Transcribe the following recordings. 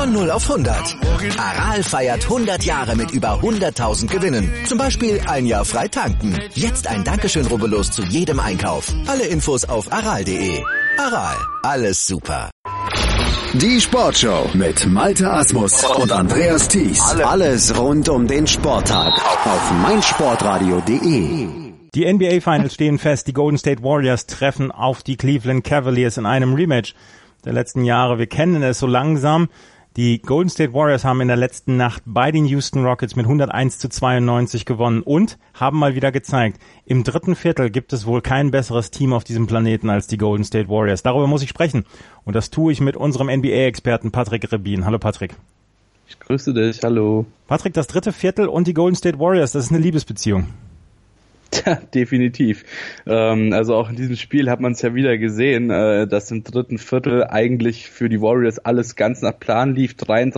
Von 0 auf 100. Aral feiert 100 Jahre mit über 100.000 Gewinnen. Zum Beispiel ein Jahr frei tanken. Jetzt ein Dankeschön, rubbellos zu jedem Einkauf. Alle Infos auf aral.de. Aral, alles super. Die Sportshow mit Malte Asmus und Andreas Thies. Alles rund um den Sporttag auf meinsportradio.de. Die NBA Finals stehen fest. Die Golden State Warriors treffen auf die Cleveland Cavaliers in einem Rematch der letzten Jahre. Wir kennen es so langsam. Die Golden State Warriors haben in der letzten Nacht bei den Houston Rockets mit 101-92 gewonnen und haben mal wieder gezeigt, im dritten Viertel gibt es wohl kein besseres Team auf diesem Planeten als die Golden State Warriors. Darüber muss ich sprechen und das tue ich mit unserem NBA-Experten Patrick Rebin. Hallo Patrick. Ich grüße dich, hallo. Patrick, das dritte Viertel und die Golden State Warriors, das ist eine Liebesbeziehung. Tja, definitiv. Also auch in diesem Spiel hat man es ja wieder gesehen, dass im dritten Viertel eigentlich für die Warriors alles ganz nach Plan lief.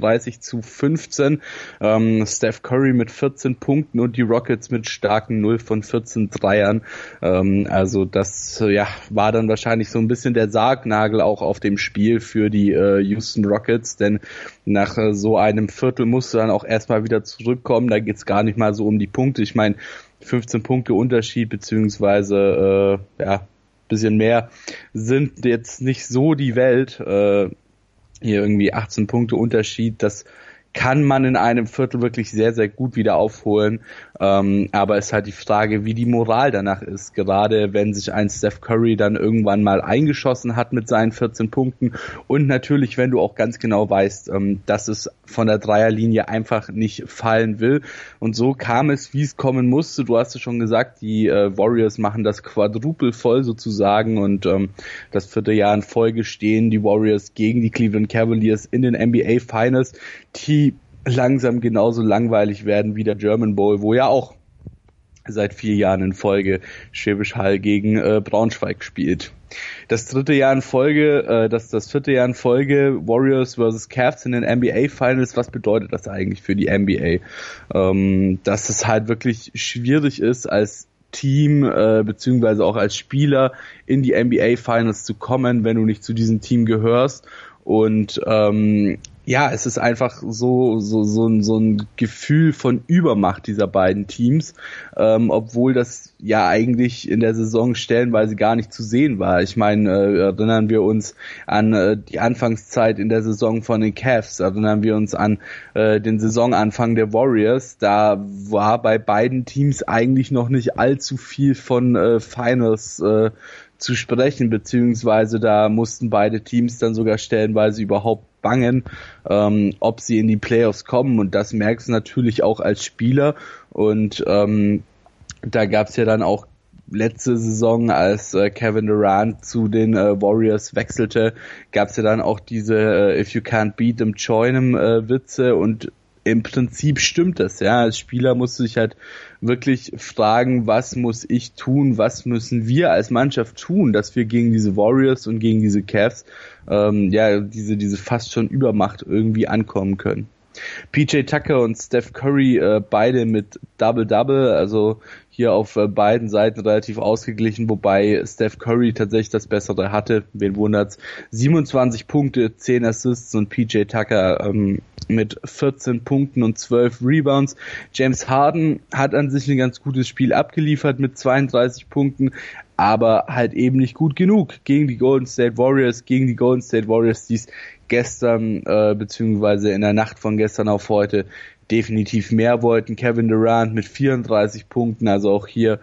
33-15. Steph Curry mit 14 Punkten und die Rockets mit starken 0 von 14 Dreiern. Also das war dann wahrscheinlich so ein bisschen der Sargnagel auch auf dem Spiel für die Houston Rockets, denn nach so einem Viertel musst du dann auch erstmal wieder zurückkommen. Da geht's gar nicht mal so um die Punkte. Ich meine, 15 Punkte Unterschied beziehungsweise bisschen mehr sind jetzt nicht so die Welt. Hier irgendwie 18 Punkte Unterschied, das kann man in einem Viertel wirklich sehr, sehr gut wieder aufholen. Aber es ist halt die Frage, wie die Moral danach ist. Gerade wenn sich ein Steph Curry dann irgendwann mal eingeschossen hat mit seinen 14 Punkten. Und natürlich, wenn du auch ganz genau weißt, dass es von der Dreierlinie einfach nicht fallen will. Und so kam es, wie es kommen musste. Du hast es schon gesagt, die Warriors machen das Quadruple voll sozusagen. Und das vierte Jahr in Folge stehen die Warriors gegen die Cleveland Cavaliers in den NBA Finals, die langsam genauso langweilig werden wie der German Bowl, wo ja auch seit 4 Jahren in Folge Schwäbisch Hall gegen Braunschweig spielt. Das vierte Jahr in Folge, Warriors vs. Cavs in den NBA Finals. Was bedeutet das eigentlich für die NBA? Dass es halt wirklich schwierig ist, als Team beziehungsweise auch als Spieler in die NBA Finals zu kommen, wenn du nicht zu diesem Team gehörst. Und es ist einfach so ein Gefühl von Übermacht dieser beiden Teams, obwohl das ja eigentlich in der Saison stellenweise gar nicht zu sehen war. Ich meine, erinnern wir uns an die Anfangszeit in der Saison von den Cavs, erinnern wir uns an den Saisonanfang der Warriors. Da war bei beiden Teams eigentlich noch nicht allzu viel von Finals zu sprechen, beziehungsweise da mussten beide Teams dann sogar stellenweise überhaupt bangen, ob sie in die Playoffs kommen, und das merkst du natürlich auch als Spieler. Und da gab's ja dann auch letzte Saison, als Kevin Durant zu den Warriors wechselte, gab's ja dann auch diese If you can't beat them, join them Witze, und im Prinzip stimmt das, ja. Als Spieler musst du dich halt wirklich fragen, was muss ich tun, was müssen wir als Mannschaft tun, dass wir gegen diese Warriors und gegen diese Cavs diese fast schon Übermacht irgendwie ankommen können. PJ Tucker und Steph Curry beide mit Double-Double, also hier auf beiden Seiten relativ ausgeglichen, wobei Steph Curry tatsächlich das Bessere hatte. Wen wundert's? 27 Punkte, 10 Assists, und PJ Tucker mit 14 Punkten und 12 Rebounds. James Harden hat an sich ein ganz gutes Spiel abgeliefert mit 32 Punkten, aber halt eben nicht gut genug gegen die Golden State Warriors, die es gestern beziehungsweise in der Nacht von gestern auf heute definitiv mehr wollten. Kevin Durant mit 34 Punkten, also auch hier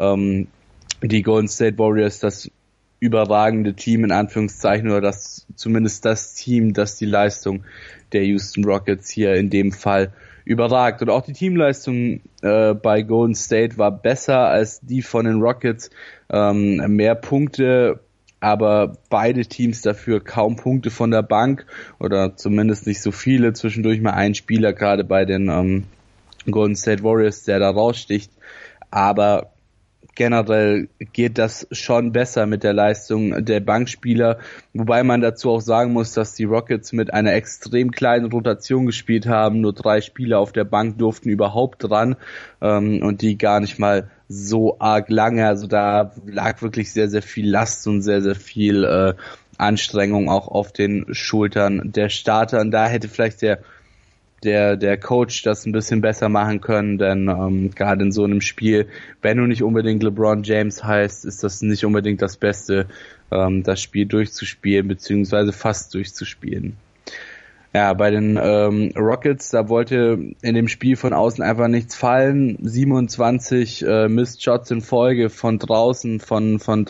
die Golden State Warriors das überragende Team in Anführungszeichen, oder das zumindest das Team, das die Leistung der Houston Rockets hier in dem Fall überragt. Und auch die Teamleistung bei Golden State war besser als die von den Rockets, mehr Punkte, aber beide Teams dafür kaum Punkte von der Bank, oder zumindest nicht so viele, zwischendurch mal ein Spieler, gerade bei den Golden State Warriors, der da raussticht, aber generell geht das schon besser mit der Leistung der Bankspieler, wobei man dazu auch sagen muss, dass die Rockets mit einer extrem kleinen Rotation gespielt haben. Nur 3 Spieler auf der Bank durften überhaupt dran, und die gar nicht mal so arg lange. Also da lag wirklich sehr, sehr viel Last und sehr, sehr viel Anstrengung auch auf den Schultern der Starter. Und da hätte vielleicht der Coach das ein bisschen besser machen können, denn gerade in so einem Spiel, wenn du nicht unbedingt LeBron James heißt, ist das nicht unbedingt das Beste, das Spiel durchzuspielen, beziehungsweise fast durchzuspielen. Ja, bei den Rockets, da wollte in dem Spiel von außen einfach nichts fallen. 27 Missed Shots in Folge von draußen, von der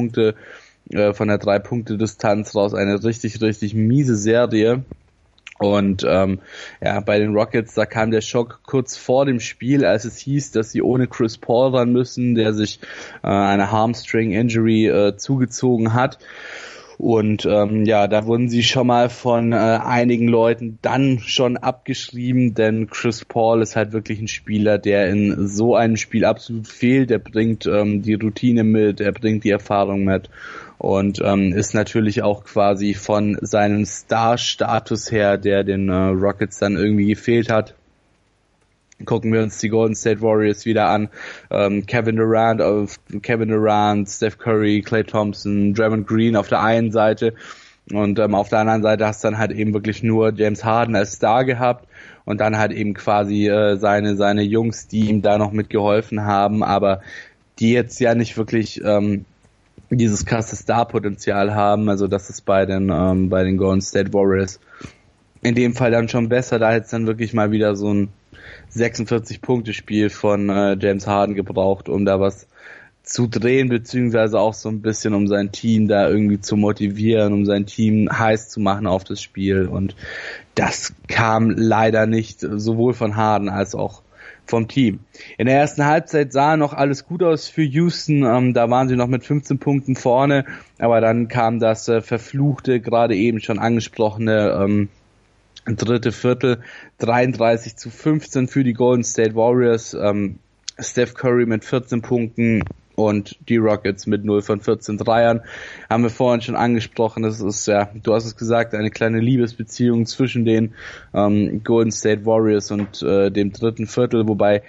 3-Punkte-Distanz raus, eine richtig, richtig miese Serie. Und bei den Rockets, da kam der Schock kurz vor dem Spiel, als es hieß, dass sie ohne Chris Paul ran müssen, der sich eine Hamstring-Injury zugezogen hat. Und da wurden sie schon mal von einigen Leuten dann schon abgeschrieben, denn Chris Paul ist halt wirklich ein Spieler, der in so einem Spiel absolut fehlt. Er bringt die Routine mit, er bringt die Erfahrung mit. Und ist natürlich auch quasi von seinem Star-Status her, der den Rockets dann irgendwie gefehlt hat. Gucken wir uns die Golden State Warriors wieder an. Kevin Durant, Steph Curry, Klay Thompson, Draymond Green auf der einen Seite. Und auf der anderen Seite hast du dann halt eben wirklich nur James Harden als Star gehabt. Und dann halt eben quasi seine Jungs, die ihm da noch mitgeholfen haben, aber die jetzt ja nicht wirklich dieses krasse Star-Potenzial haben, also das ist bei den Golden State Warriors in dem Fall dann schon besser. Da hätte es dann wirklich mal wieder so ein 46-Punkte-Spiel von James Harden gebraucht, um da was zu drehen, beziehungsweise auch so ein bisschen, um sein Team da irgendwie zu motivieren, um sein Team heiß zu machen auf das Spiel. Und das kam leider nicht, sowohl von Harden als auch vom Team. In der ersten Halbzeit sah noch alles gut aus für Houston, da waren sie noch mit 15 Punkten vorne, aber dann kam das verfluchte, gerade eben schon angesprochene dritte Viertel, 33-15 für die Golden State Warriors, Steph Curry mit 14 Punkten und die Rockets mit 0 von 14 Dreiern. Haben wir vorhin schon angesprochen, das ist du hast es gesagt, eine kleine Liebesbeziehung zwischen den Golden State Warriors und dem dritten Viertel, wobei,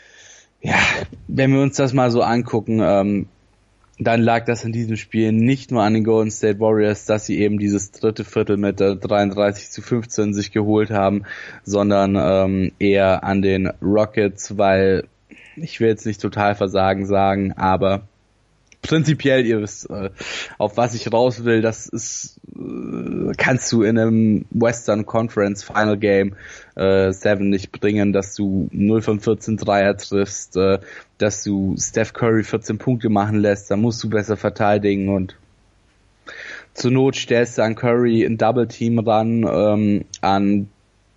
wenn wir uns das mal so angucken, dann lag das in diesem Spiel nicht nur an den Golden State Warriors, dass sie eben dieses dritte Viertel mit 33-15 sich geholt haben, sondern eher an den Rockets, weil ich will jetzt nicht Totalversagen sagen, aber prinzipiell, ihr wisst, auf was ich raus will, das ist, kannst du in einem Western Conference Final Game 7 nicht bringen, dass du 0 von 14 Dreier triffst, dass du Steph Curry 14 Punkte machen lässt, da musst du besser verteidigen und zur Not stellst du an Curry ein Double Team ran, an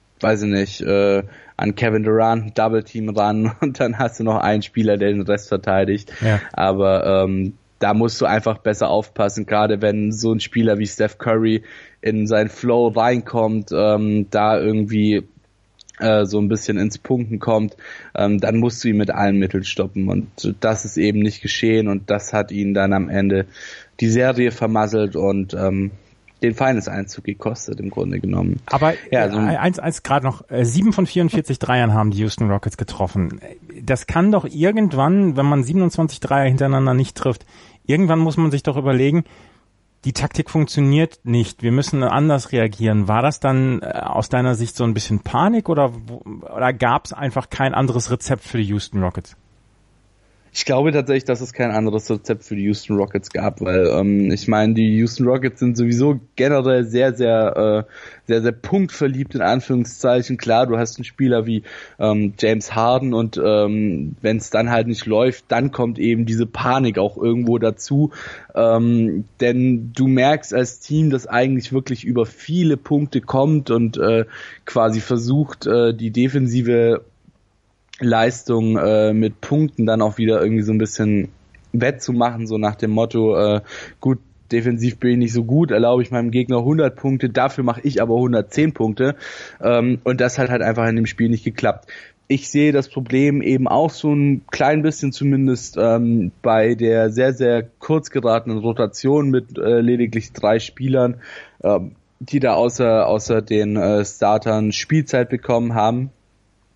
Kevin Durant ein Double Team ran und dann hast du noch einen Spieler, der den Rest verteidigt. Ja. Aber da musst du einfach besser aufpassen, gerade wenn so ein Spieler wie Steph Curry in seinen Flow reinkommt, da irgendwie so ein bisschen ins Punkten kommt, dann musst du ihn mit allen Mitteln stoppen und das ist eben nicht geschehen und das hat ihn dann am Ende die Serie vermasselt und den Finals-Einzug gekostet im Grunde genommen. Aber eins gerade noch, 7 von 44 Dreiern haben die Houston Rockets getroffen. Das kann doch irgendwann, wenn man 27 Dreier hintereinander nicht trifft, irgendwann muss man sich doch überlegen, die Taktik funktioniert nicht, wir müssen anders reagieren. War das dann aus deiner Sicht so ein bisschen Panik oder gab es einfach kein anderes Rezept für die Houston Rockets? Ich glaube tatsächlich, dass es kein anderes Rezept für die Houston Rockets gab, weil ich meine, die Houston Rockets sind sowieso generell sehr, sehr punktverliebt in Anführungszeichen. Klar, du hast einen Spieler wie James Harden und wenn es dann halt nicht läuft, dann kommt eben diese Panik auch irgendwo dazu, denn du merkst als Team, dass eigentlich wirklich über viele Punkte kommt und quasi versucht, die defensive Leistung mit Punkten dann auch wieder irgendwie so ein bisschen wettzumachen, so nach dem Motto, gut, defensiv bin ich nicht so gut, erlaube ich meinem Gegner 100 Punkte, dafür mache ich aber 110 Punkte und das hat halt einfach in dem Spiel nicht geklappt. Ich sehe das Problem eben auch so ein klein bisschen zumindest bei der sehr, sehr kurz geratenen Rotation mit lediglich 3 Spielern, die da außer den Startern Spielzeit bekommen haben.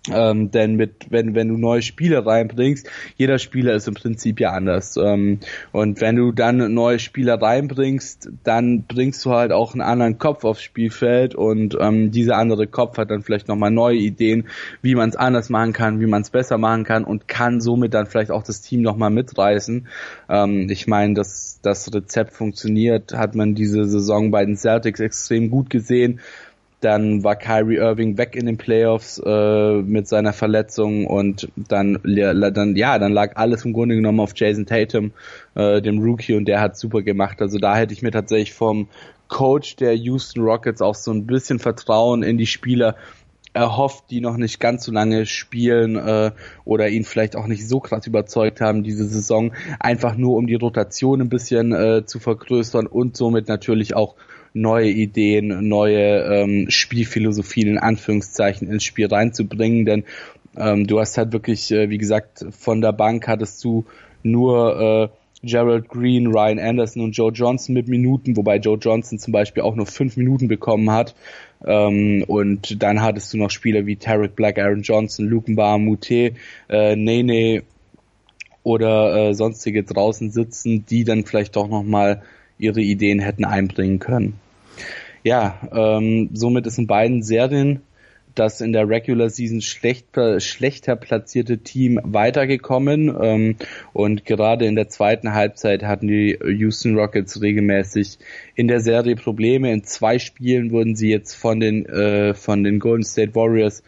Denn wenn du neue Spieler reinbringst, jeder Spieler ist im Prinzip ja anders. Und wenn du dann neue Spieler reinbringst, dann bringst du halt auch einen anderen Kopf aufs Spielfeld und dieser andere Kopf hat dann vielleicht nochmal neue Ideen, wie man es anders machen kann, wie man es besser machen kann und kann somit dann vielleicht auch das Team nochmal mitreißen. Ich meine, dass das Rezept funktioniert, hat man diese Saison bei den Celtics extrem gut gesehen. Dann war Kyrie Irving weg in den Playoffs mit seiner Verletzung und dann lag alles im Grunde genommen auf Jason Tatum, dem Rookie, und der hat super gemacht. Also da hätte ich mir tatsächlich vom Coach der Houston Rockets auch so ein bisschen Vertrauen in die Spieler erhofft, die noch nicht ganz so lange spielen oder ihn vielleicht auch nicht so krass überzeugt haben diese Saison, einfach nur um die Rotation ein bisschen zu vergrößern und somit natürlich auch neue Ideen, neue Spielphilosophien in Anführungszeichen ins Spiel reinzubringen, denn du hast halt wirklich, wie gesagt, von der Bank hattest du nur Gerald Green, Ryan Anderson und Joe Johnson mit Minuten, wobei Joe Johnson zum Beispiel auch nur 5 Minuten bekommen hat. Und dann hattest du noch Spieler wie Tarek Black, Aaron Johnson, Luke Mbah-a-Moute, Nene oder sonstige draußen sitzen, die dann vielleicht doch nochmal ihre Ideen hätten einbringen können. Ja, somit ist in beiden Serien das in der Regular Season schlechter platzierte Team weitergekommen und gerade in der zweiten Halbzeit hatten die Houston Rockets regelmäßig in der Serie Probleme. In 2 Spielen wurden sie jetzt von den Golden State Warriors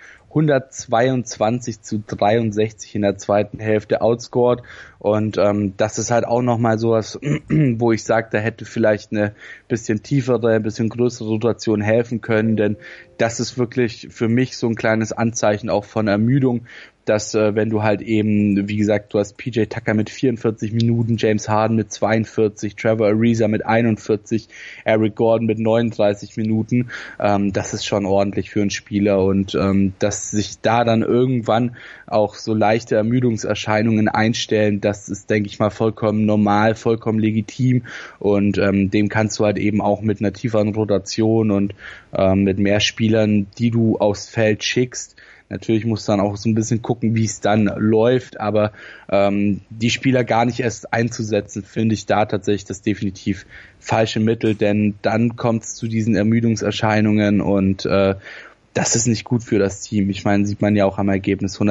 122-63 in der zweiten Hälfte outscored und das ist halt auch nochmal sowas, wo ich sage, da hätte vielleicht eine bisschen tiefere, ein bisschen größere Rotation helfen können, denn das ist wirklich für mich so ein kleines Anzeichen auch von Ermüdung, dass wenn du halt eben, wie gesagt, du hast PJ Tucker mit 44 Minuten, James Harden mit 42, Trevor Ariza mit 41, Eric Gordon mit 39 Minuten, das ist schon ordentlich für einen Spieler und dass sich da dann irgendwann auch so leichte Ermüdungserscheinungen einstellen, das ist, denke ich mal, vollkommen normal, vollkommen legitim und dem kannst du halt eben auch mit einer tieferen Rotation und mit mehr Spielern, die du aufs Feld schickst. Natürlich musst du dann auch so ein bisschen gucken, wie es dann läuft, aber die Spieler gar nicht erst einzusetzen, finde ich da tatsächlich das definitiv falsche Mittel, denn dann kommt es zu diesen Ermüdungserscheinungen und das ist nicht gut für das Team. Ich meine, sieht man ja auch am Ergebnis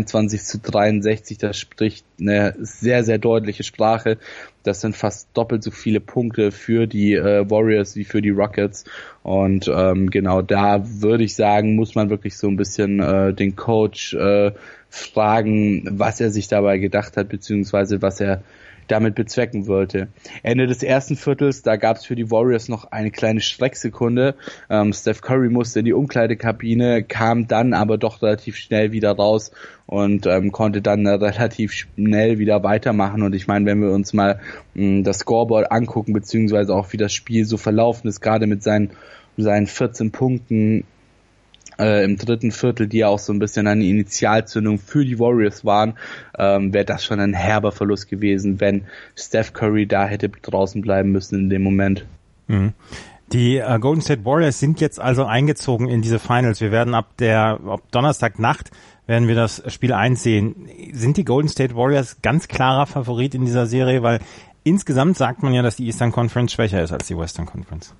122-63, das spricht eine sehr, sehr deutliche Sprache. Das sind fast doppelt so viele Punkte für die Warriors wie für die Rockets. Und genau da würde ich sagen, muss man wirklich so ein bisschen den Coach fragen, was er sich dabei gedacht hat, beziehungsweise was er damit bezwecken wollte. Ende des ersten Viertels, da gab es für die Warriors noch eine kleine Schrecksekunde. Steph Curry musste in die Umkleidekabine, kam dann aber doch relativ schnell wieder raus und konnte dann relativ schnell wieder weitermachen. Und ich meine, wenn wir uns mal das Scoreboard angucken, beziehungsweise auch wie das Spiel so verlaufen ist, gerade mit seinen 14 Punkten im dritten Viertel, die ja auch so ein bisschen eine Initialzündung für die Warriors waren, wäre das schon ein herber Verlust gewesen, wenn Steph Curry da hätte draußen bleiben müssen in dem Moment. Mhm. Die Golden State Warriors sind jetzt also eingezogen in diese Finals. Wir werden ab Donnerstagnacht werden wir das Spiel 1 sehen. Sind die Golden State Warriors ganz klarer Favorit in dieser Serie? Weil insgesamt sagt man ja, dass die Eastern Conference schwächer ist als die Western Conference.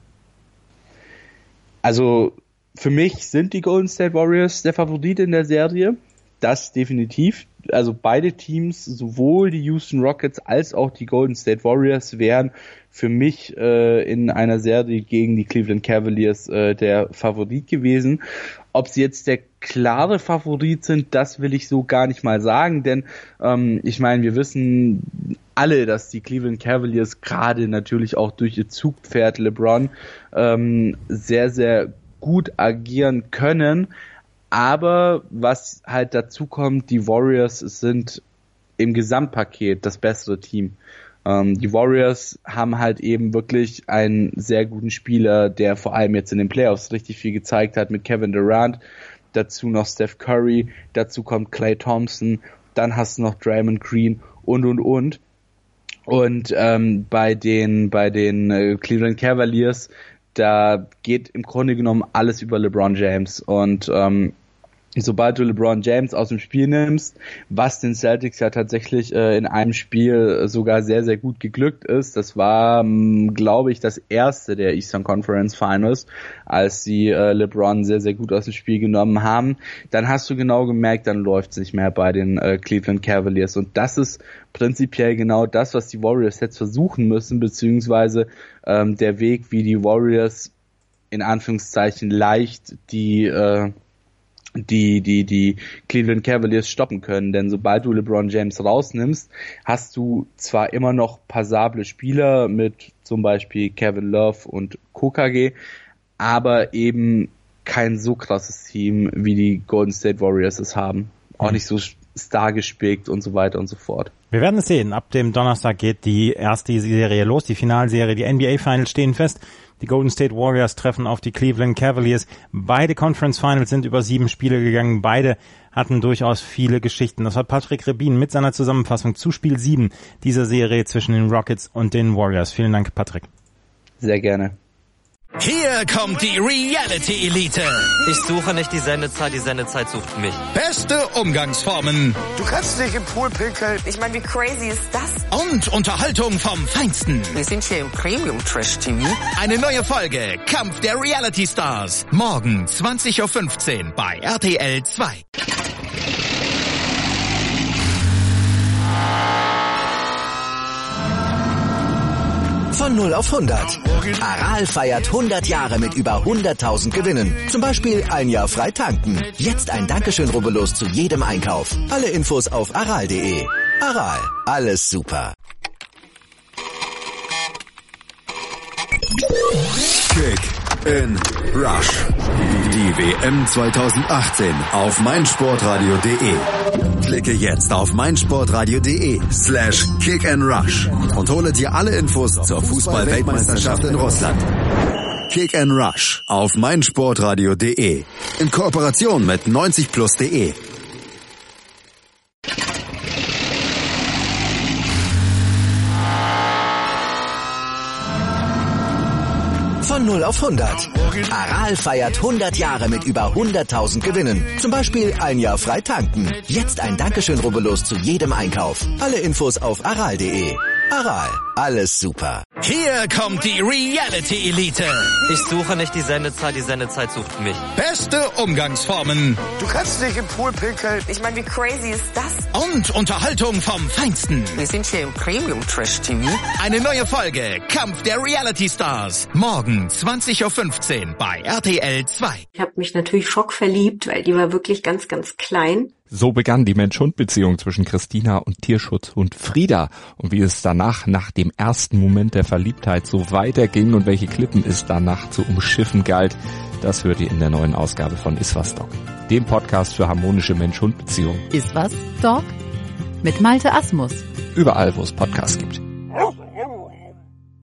Also für mich sind die Golden State Warriors der Favorit in der Serie. Das definitiv. Also beide Teams, sowohl die Houston Rockets als auch die Golden State Warriors, wären für mich in einer Serie gegen die Cleveland Cavaliers der Favorit gewesen. Ob sie jetzt der klare Favorit sind, das will ich so gar nicht mal sagen, denn ich meine, wir wissen alle, dass die Cleveland Cavaliers gerade natürlich auch durch ihr Zugpferd LeBron sehr, sehr gut agieren können, aber was halt dazu kommt, die Warriors sind im Gesamtpaket das bessere Team. Die Warriors haben halt eben wirklich einen sehr guten Spieler, der vor allem jetzt in den Playoffs richtig viel gezeigt hat mit Kevin Durant, dazu noch Steph Curry, dazu kommt Klay Thompson, dann hast du noch Draymond Green und. Und bei den Cleveland Cavaliers, da geht im Grunde genommen alles über LeBron James und sobald du LeBron James aus dem Spiel nimmst, was den Celtics ja tatsächlich in einem Spiel sogar sehr, sehr gut geglückt ist. Das war, glaube ich, das erste der Eastern Conference Finals, als sie LeBron sehr, sehr gut aus dem Spiel genommen haben. Dann hast du genau gemerkt, dann läuft's nicht mehr bei den Cleveland Cavaliers. Und das ist prinzipiell genau das, was die Warriors jetzt versuchen müssen, beziehungsweise der Weg, wie die Warriors in Anführungszeichen leicht die Cleveland Cavaliers stoppen können, denn sobald du LeBron James rausnimmst, hast du zwar immer noch passable Spieler mit zum Beispiel Kevin Love und Kokage, aber eben kein so krasses Team, wie die Golden State Warriors es haben. Auch nicht so stargespickt und so weiter und so fort. Wir werden es sehen. Ab dem Donnerstag geht die erste Serie los, die Finalserie. Die NBA Finals stehen fest. Die Golden State Warriors treffen auf die Cleveland Cavaliers. Beide Conference Finals sind über 7 Spiele gegangen. Beide hatten durchaus viele Geschichten. Das hat Patrick Rebin mit seiner Zusammenfassung zu Spiel 7 dieser Serie zwischen den Rockets und den Warriors. Vielen Dank, Patrick. Sehr gerne. Hier kommt die Reality-Elite. Ich suche nicht die Sendezeit sucht mich. Beste Umgangsformen. Du kannst nicht im Pool pinkeln. Ich meine, wie crazy ist das? Und Unterhaltung vom Feinsten. Wir sind hier im Premium-Trash-TV. Eine neue Folge Kampf der Reality-Stars. Morgen 20.15 Uhr bei RTL 2. Von 0 auf 100. Aral feiert 100 Jahre mit über 100.000 Gewinnen. Zum Beispiel ein Jahr frei tanken. Jetzt ein Dankeschön, rubbellos zu jedem Einkauf. Alle Infos auf aral.de. Aral, alles super. Kick in Rush. Die WM 2018 auf meinsportradio.de. Klicke jetzt auf meinsportradio.de/kickandrush und hole dir alle Infos zur Fußball-Weltmeisterschaft in Russland. Kick and Rush auf meinsportradio.de. In Kooperation mit 90plus.de. Von 0 auf 100. Aral feiert 100 Jahre mit über 100.000 Gewinnen. Zum Beispiel ein Jahr frei tanken. Jetzt ein Dankeschön, rubbellos zu jedem Einkauf. Alle Infos auf aral.de. Aral, alles super. Hier kommt die Reality-Elite. Ich suche nicht die Sendezeit sucht mich. Beste Umgangsformen. Du kannst nicht im Pool pinkeln. Ich meine, wie crazy ist das? Und Unterhaltung vom Feinsten. Wir sind hier im Premium-Trash-TV. Eine neue Folge Kampf der Reality-Stars. Morgen 20.15 Uhr bei RTL 2. Ich habe mich natürlich schockverliebt, weil die war wirklich ganz, ganz klein. So begann die Mensch-Hund-Beziehung zwischen Christina und Tierschutzhund Frieda. Und wie es danach, nach dem ersten Moment der Verliebtheit, so weiterging und welche Klippen es danach zu umschiffen galt, das hört ihr in der neuen Ausgabe von Iswas Dog, dem Podcast für harmonische Mensch-Hund-Beziehungen. Iswas Dog mit Malte Asmus. Überall, wo es Podcasts gibt.